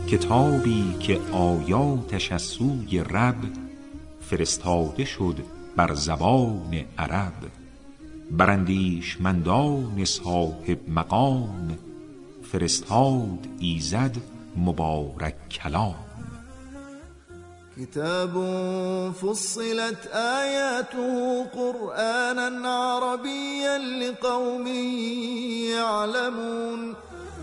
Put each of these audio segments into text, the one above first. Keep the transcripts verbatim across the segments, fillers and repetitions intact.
کتابی که آیاتش از سوی رب فرستاده شد بر زبان عرب، بر اندیشمندان صاحب مقام فرستاد ایزد مبارک کلام. كتاب فصلت آياته قرآنا عربيا لقوم يعلمون.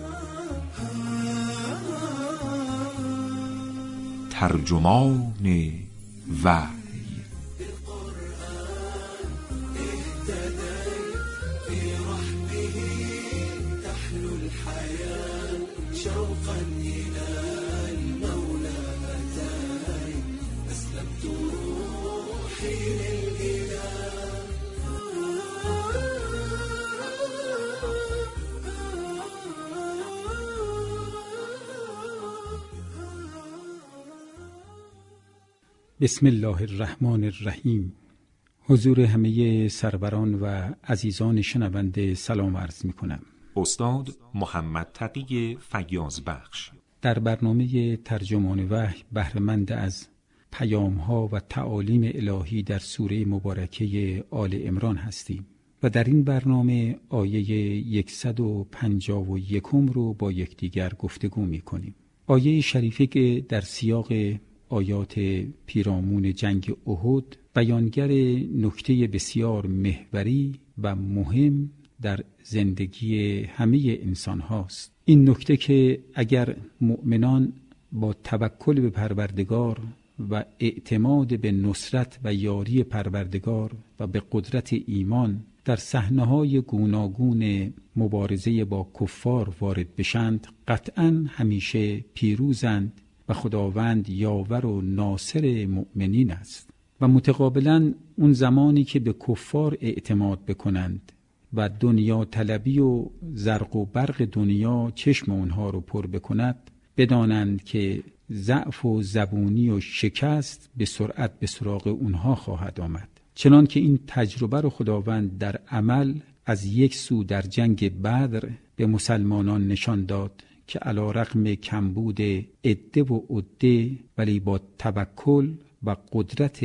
ترجمان وحی. بسم الله الرحمن الرحیم. حضور همه سروران و عزیزان شنونده سلام عرض می کنم. استاد محمد تقی فیاض بخش در برنامه ترجمان وحی بهره‌مند از پیام‌ها و تعالیم الهی در سوره مبارکه آل عمران هستیم و در این برنامه آیه صد و پنجاه و یک رو با یکدیگر گفتگو می کنیم. آیه شریفه که در سیاق آیات پیرامون جنگ احد بیانگر نکته بسیار محوری و مهم در زندگی همه انسان هاست. این نکته که اگر مؤمنان با توکل به پروردگار و اعتماد به نصرت و یاری پروردگار و به قدرت ایمان در صحنه‌های گوناگون مبارزه با کفار وارد بشند، قطعاً همیشه پیروزند و خداوند یاور و ناصر مؤمنین است. و متقابلاً اون زمانی که به کفار اعتماد بکنند و دنیا طلبی و زرق و برق دنیا چشم اونها رو پر بکند، بدانند که ضعف و زبونی و شکست به سرعت به سراغ اونها خواهد آمد. چنان که این تجربه رو خداوند در عمل از یک سو در جنگ بدر به مسلمانان نشان داد که علی رغم کمبود عده و عده ولی با توکل و قدرت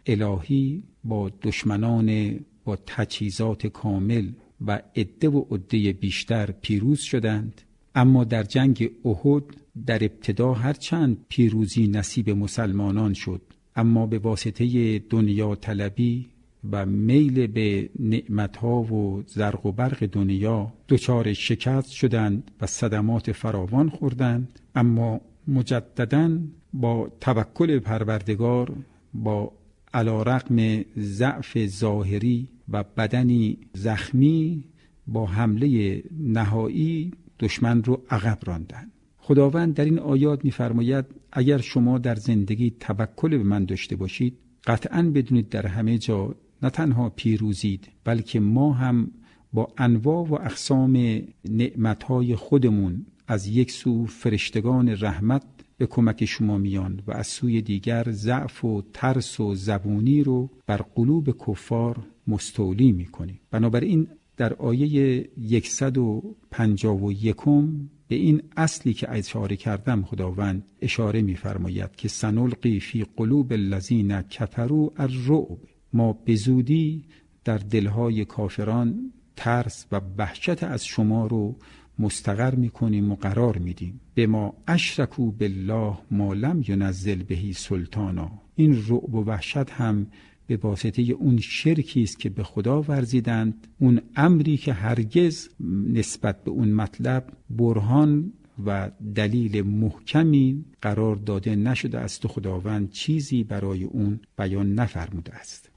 الهی با دشمنان با تجهیزات کامل و عده و عده بیشتر پیروز شدند. اما در جنگ احد در ابتدا هرچند پیروزی نصیب مسلمانان شد، اما به واسطه دنیا طلبی و میل به نعمتها و زرق و برق دنیا دچار شکست شدند و صدمات فراوان خوردند. اما مجدداً با توکل پروردگار، با علی رغم ضعف ظاهری و بدنی زخمی، با حمله نهایی دشمن رو عقب راندند. خداوند در این آیات می‌فرماید اگر شما در زندگی توکل به من داشته باشید، قطعاً بدونید در همه جا نه تنها پیروزید، بلکه ما هم با انواع و اقسام نعمتهای خودمون از یک سو فرشتگان رحمت به کمک شما میان و از سوی دیگر ضعف و ترس و زبونی رو بر قلوب کفار مستولی میکنیم. بنابراین در آیه صد و پنجاه و یک به این اصلی که اشاره کردم خداوند اشاره می‌فرماید که سنلقی فی قلوب الذین کفروا الرعب، ما به زودی در دلهای کافران ترس و وحشت از شما رو مستقر می‌کنیم و قرار میدیم. به ما اشرکوا بالله ما لم ینزل بهی سلطانا، این رعب و وحشت هم به واسطه اون شرکی است که به خدا ورزیدند، اون امری که هرگز نسبت به اون مطلب برهان و دلیل محکمی قرار داده نشده است و خداوند چیزی برای اون بیان نفرموده است.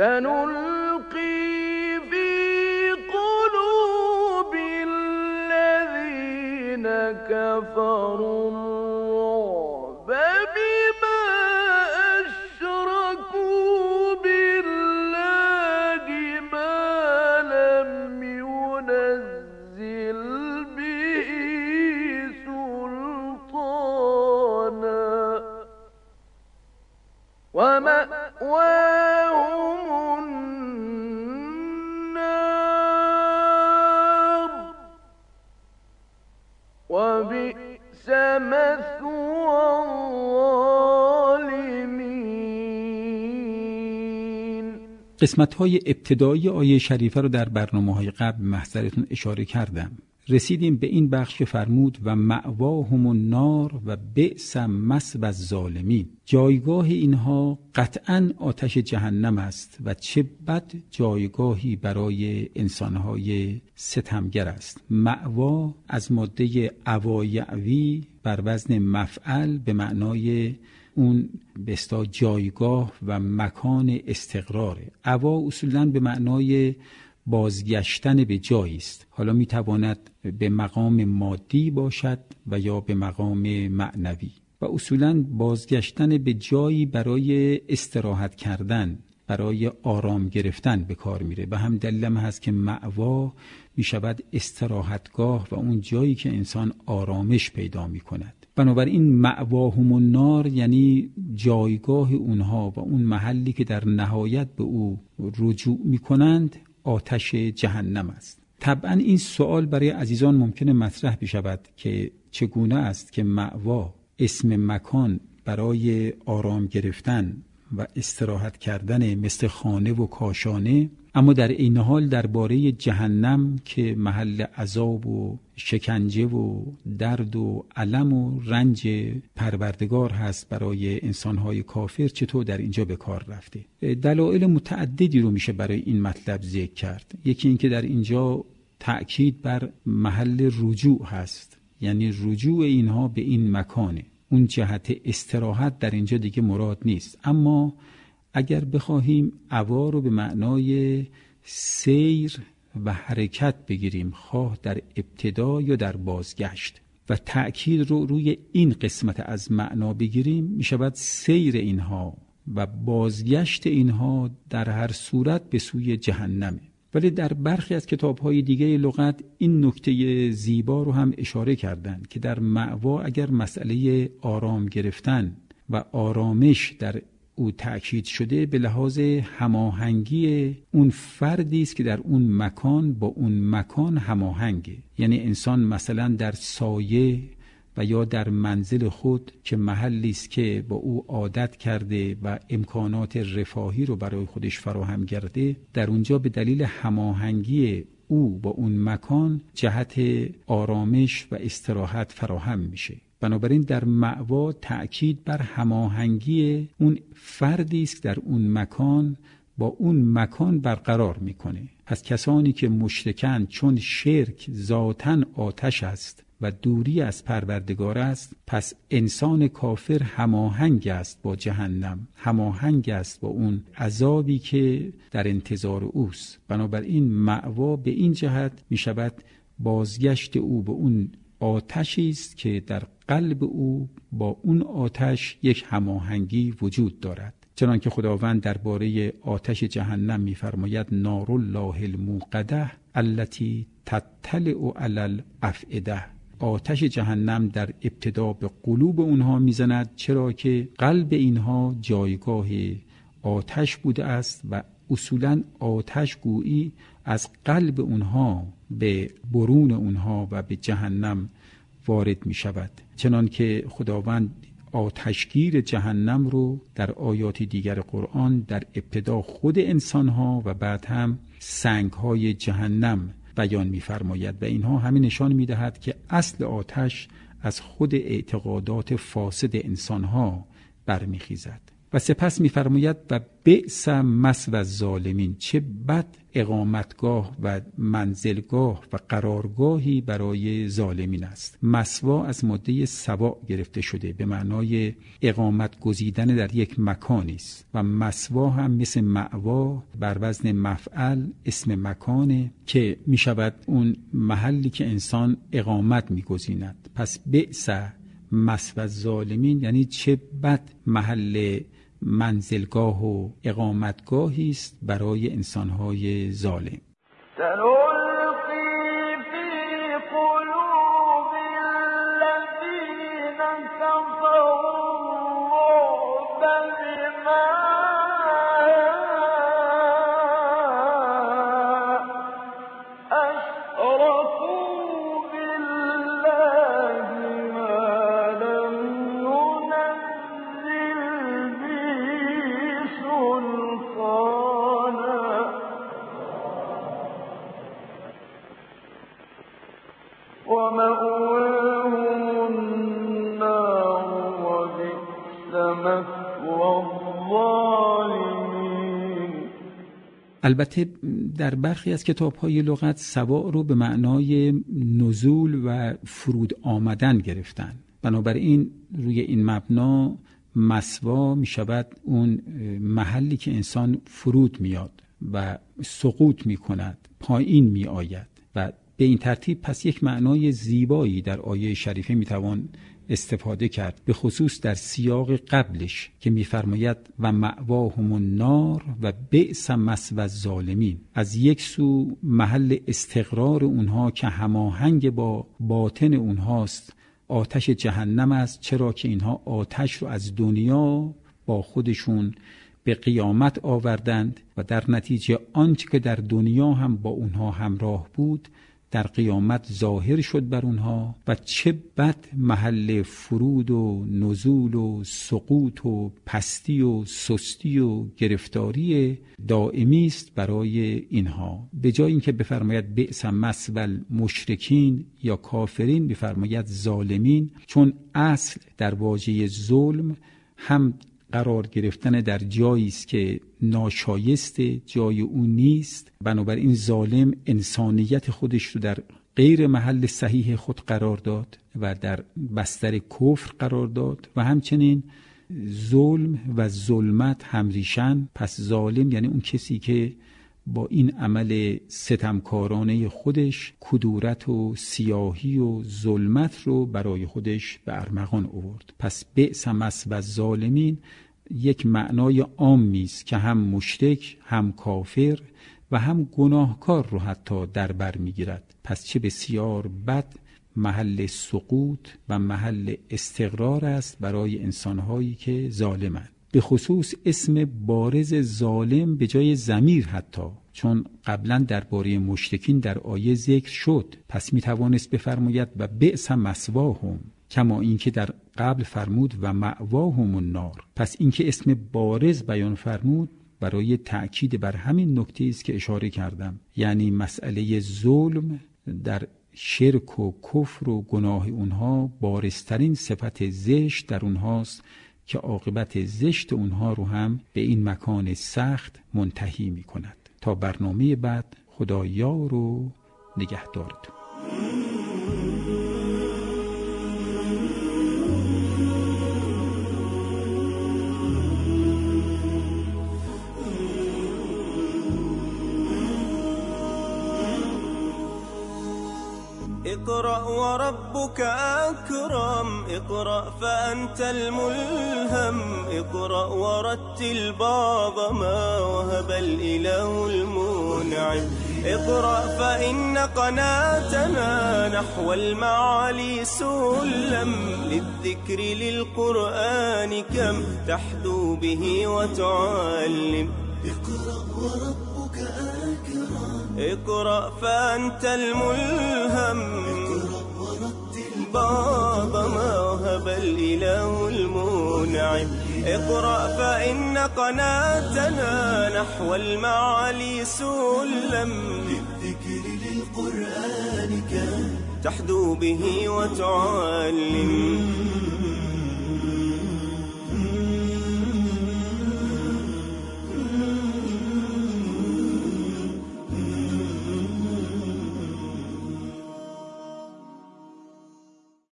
سنلقی فی قلوب الذین کفروا ومأواهم النار وبئس مثوى الظالمین. قسمت‌های ابتدایی آیه شریفه رو در برنامه‌های قبل محضرتون اشاره کردم. رسیدیم به این بخش که فرمود و مأواهم النار و بئس مثوی الظالمین. جایگاه اینها قطعاً آتش جهنم است و چه بد جایگاهی برای انسانهای ستمگر است. مأوا از ماده اوایعوی بر وزن مفعل به معنای اون به اصطلاح جایگاه و مکان استقراره. اوا اصولاً به معنای بازگشتن به جایی است. حالا میتواند به مقام مادی باشد و یا به مقام معنوی و اصولاً بازگشتن به جایی برای استراحت کردن، برای آرام گرفتن به کار میره. و هم دلیلم هست که مأوا میشود استراحتگاه و اون جایی که انسان آرامش پیدا میکند. بنابراین مأواهم النار یعنی جایگاه اونها و اون محلی که در نهایت به او رجوع میکنند آتش جهنم است. طبعا این سوال برای عزیزان ممکنه مطرح بشود که چگونه است که مأوا اسم مکان برای آرام گرفتن و استراحت کردن مثل خانه و کاشانه، اما در این حال درباره جهنم که محل عذاب و شکنجه و درد و الم و رنج پروردگار هست برای انسانهای کافر چطور در اینجا به کار رفته؟ دلایل متعددی رو میشه برای این مطلب ذکر کرد. یکی این که در اینجا تأکید بر محل رجوع هست، یعنی رجوع اینها به این مکانه. اون جهت استراحت در اینجا دیگه مراد نیست. اما اگر بخواهیم اوا رو به معنای سیر و حرکت بگیریم، خواه در ابتدا یا در بازگشت، و تأکید رو روی این قسمت از معنا بگیریم، می شود سیر اینها و بازگشت اینها در هر صورت به سوی جهنمه. ولی در برخی از کتاب‌های دیگه لغت این نکته زیبا رو هم اشاره کردن که در مأوا اگر مسئله آرام گرفتن و آرامش در او تأکید شده، به لحاظ هماهنگی اون فردی است که در اون مکان با اون مکان هماهنگه. یعنی انسان مثلا در سایه و یا در منزل خود که محلی است که با او عادت کرده و امکانات رفاهی رو برای خودش فراهم کرده، در اونجا به دلیل هماهنگی او با اون مکان جهت آرامش و استراحت فراهم میشه. بنابراین در مأوا تأکید بر هماهنگی اون فردی است در اون مکان با اون مکان برقرار میکنه. پس کسانی که مشرکن، چون شرک ذاتاً آتش است و دوری از پروردگار است، پس انسان کافر هماهنگ است با جهنم، هماهنگ است با اون عذابی که در انتظار اوست. بنابراین مأوا به این جهت می شود بازگشت او به اون آتشی است که در قلب او با اون آتش یک هماهنگی وجود دارد. چنانکه خداوند درباره آتش جهنم می‌فرماید نار الله الموقده التي تطلع علی الافئده. آتش جهنم در ابتدا به قلوب اونها میزند، چرا که قلب اینها جایگاه آتش بوده است و اصولاً آتش گویی از قلب اونها به برون اونها و به جهنم وارد می شود. چنان که خداوند آتشگیر جهنم رو در آیات دیگر قرآن در ابتدا خود انسانها و بعد هم سنگهای جهنم بیان می فرماید و اینها همین نشان می دهد که اصل آتش از خود اعتقادات فاسد انسانها برمی خیزد. و سپس می‌فرماید و بئس مثوی الظالمین، چه بد اقامتگاه و منزلگاه و قرارگاهی برای ظالمین است. مثوا از ماده سوا گرفته شده به معنای اقامت گزیدن در یک مکانی است و مثوا هم مثل مأوا بر وزن مفعل اسم مکانه که می‌شود اون محلی که انسان اقامت می‌گزیند. پس بئس مثوی الظالمین یعنی چه بد محل منزلگاه و اقامتگاهی است برای انسان‌های ظالم. أشركوا بالله ما ومأواهم النار وبئس مثوى الظالمین. البته در برخی از کتاب‌های لغت سواء رو به معنای نزول و فرود آمدن گرفتن. بنابراین روی این مبنا مسوا می شود اون محلی که انسان فرود میاد و سقوط می کند، پایین می آید و به این ترتیب پس یک معنای زیبایی در آیه شریفه می توان استفاده کرد، به خصوص در سیاق قبلش که می‌فرماید و مأواهم النار و بئس مثوی الظالمین. از یک سو محل استقرار اونها که هماهنگ با باطن اونهاست آتش جهنم است، چرا که اینها آتش رو از دنیا با خودشون به قیامت آوردند و در نتیجه آنچه که در دنیا هم با اونها همراه بود در قیامت ظاهر شد بر اونها و چه بد محل فرود و نزول و سقوط و پستی و سستی و گرفتاری دائمی است برای اینها. به جای اینکه بفرماید بئس مثوی المشرکین یا کافرین بفرماید ظالمین، چون اصل در واژه ظلم هم قرار گرفتن در جایی است که ناشایسته، جای اون نیست، بنابراین ظالم انسانیت خودش رو در غیر محل صحیح خود قرار داد و در بستر کفر قرار داد و همچنین ظلم و ظلمت همریشن. پس ظالم یعنی اون کسی که با این عمل ستمکارانه خودش کدورت و سیاهی و ظلمت رو برای خودش به ارمغان آورد. پس بئس مثوی الظالمین یک معنای عامی است که هم مشرک، هم کافر و هم گناهکار رو حتی در بر میگیرد. پس چه بسیار بد محل سقوط و محل استقرار است برای انسانهایی که ظالمند. به خصوص اسم بارز ظالم به جای ضمیر حتی، چون قبلا درباره مشرکین در آیه ذکر شد، پس می توانست بفرماید و بئس مثواهم، کما اینکه در قبل فرمود و مأواهم النار. پس اینکه اسم بارز بیان فرمود برای تأکید بر همین نکته است که اشاره کردم، یعنی مسئله ظلم در شرک و کفر و گناه اونها بارزترین صفت زشت در اونهاست که عاقبت زشت اونها رو هم به این مکان سخت منتهی می کند. تا برنامه بعد، خدا یار و نگهدارتون. اقرأ وربك أكرم، اقرأ فأنت الملهم، اقرأ ورتل بعض ما وهب الإله المنعم، اقرأ فإن قناتنا نحو المعالي سلم، للذكر للقرآن كم تحدو به وتعلم. اقرأ وربك أكرم، اقرأ فأنت الملهم، اقرأ ورتل بعض ما وهب الإله المنعم، اقرأ فإن قناتنا نحو المعالي سلم، للذكر للقرآن كم تحدو به وتعلم.